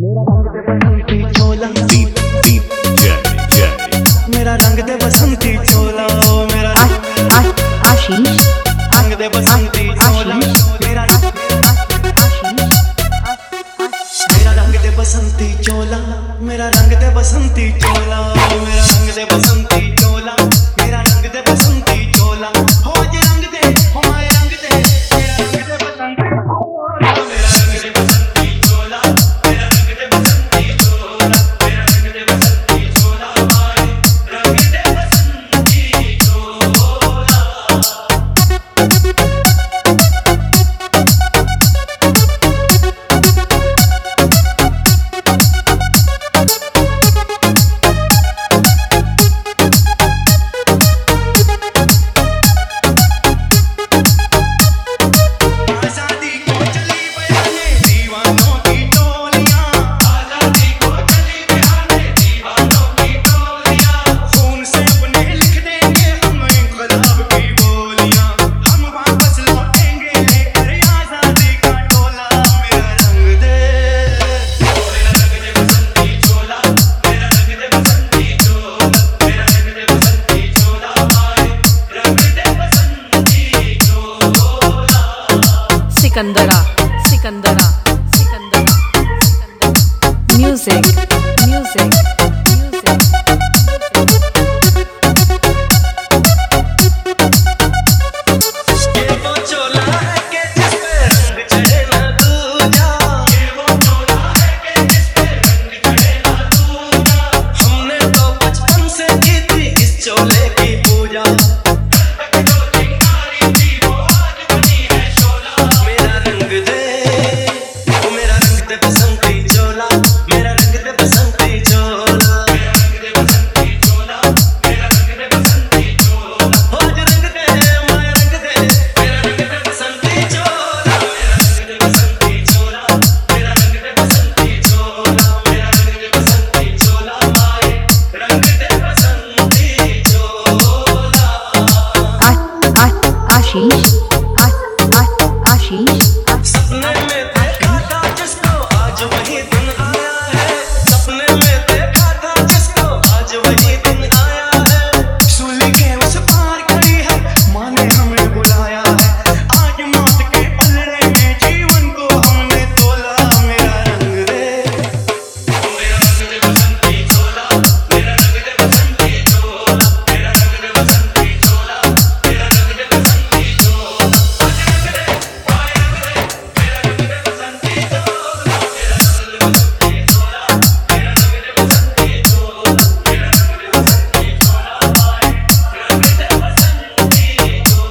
मेरा रंग दे बसंती चोला मेरा आशीष रंग दे बसंती चोला मेरा रंग दे बसंती चोला मेरा रंग दे बसंती चोला मेरा रंग दे बसंती चोला मेरा रंग दे बसंती चोला हो जे रंग दे हो माए रंग दे मेरा रंग दे बसंती मेरा रंग दे बसंती चोला मेरा रंग दे बसंती चोला मेरा रंग दे बसंती चोला माए रंग दे बसंती चोला सिकंदरा सिकंदरा सिकंदरा म्यूजिक म्यूजिक आशीष सपने में देखा था जिसको आज वही दिन आया है सपने में देखा था जिसको आज वही दिन आया है सूली के उस पार खड़ी है माँ ने हमें बुलाया है आज मौत के पलड़े में जीवन को हमने तोला मेरा रंग दे बसंती चोला मेरा रंग दे बसंती चोला मेरा रंग दे बसंती चोला मेरा रंग दे बसंती चोला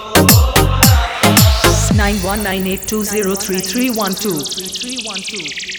Nine one nine eight 203 312